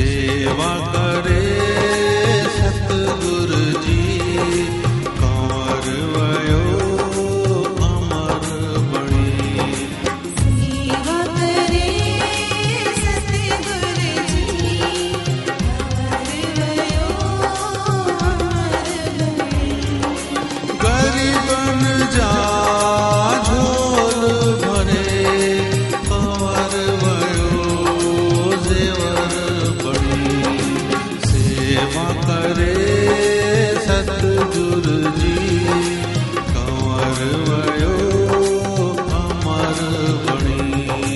सेवा करे सतगुरु जी कंवर वयो अमर बणी। सेवा करे सतगुरु जी कंवर वयो अमर बणी। गरीबन जा झोल भरे कंवर वयो जेवर बणी। सेवा करे सतगुरु जी कंवर वयो अमर बणी।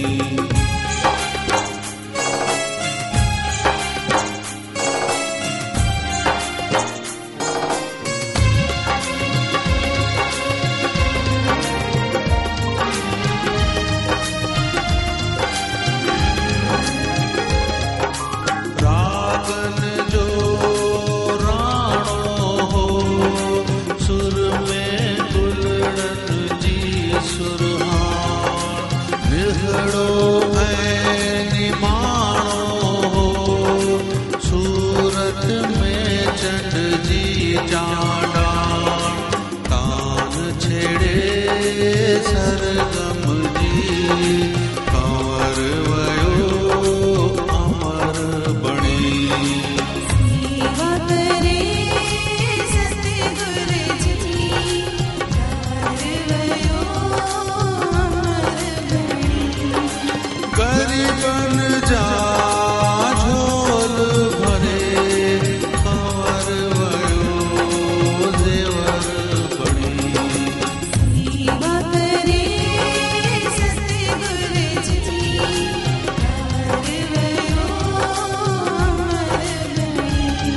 रागन जो राणो हो सुर में दुलड़न जी सुरहार। निहड़ो ऐं निमाणो हो सूरत में चंड जी चांडाण। तान छेड़े सरगम जी कंवर वयो अमर बणी। सेवा करे सतगुरु जी कंवर वयो अमर बणी। गरीबन जा झोल भरे कंवर वयो जेवर बणी। सेवा करे सतगुरु जी कंवर वयो अमर बणी।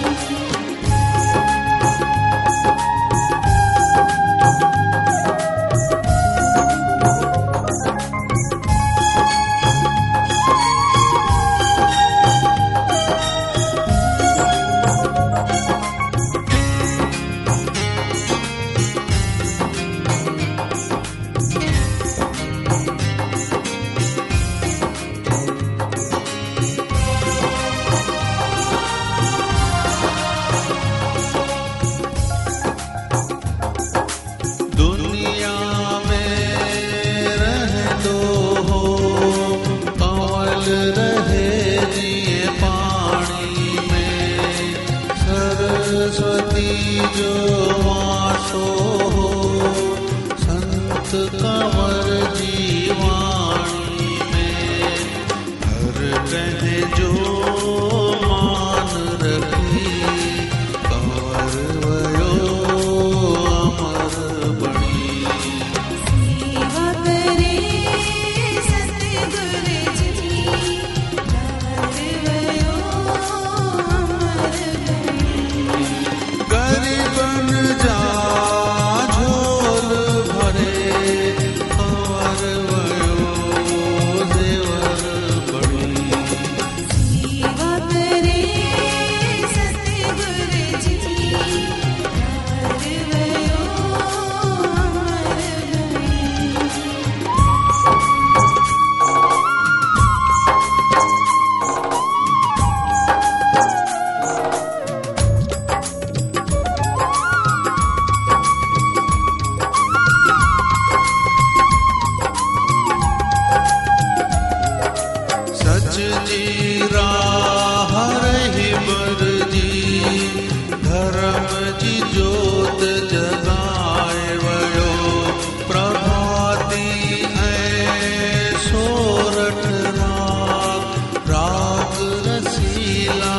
दुनिया में रह दो हो कंवल रहे जिए पानी में। सरस्वती जो वासो हो संत कंवर जी वाणी में। हर कहे जो मान रखी कंवर वयो अमर बणी। सेवा करे सतगुरु जी कंवर वयो अमर बणी। गरीबन जा झोल भरे कंवर वयो जेवर बणी। सेवा करे सतगुरु जी कंवर वयो अमर बणी। सच जी राह रही बर जी धर्म जी जोत जगाए वयो। प्रभाती ऐं सोरठ राग राग रसीला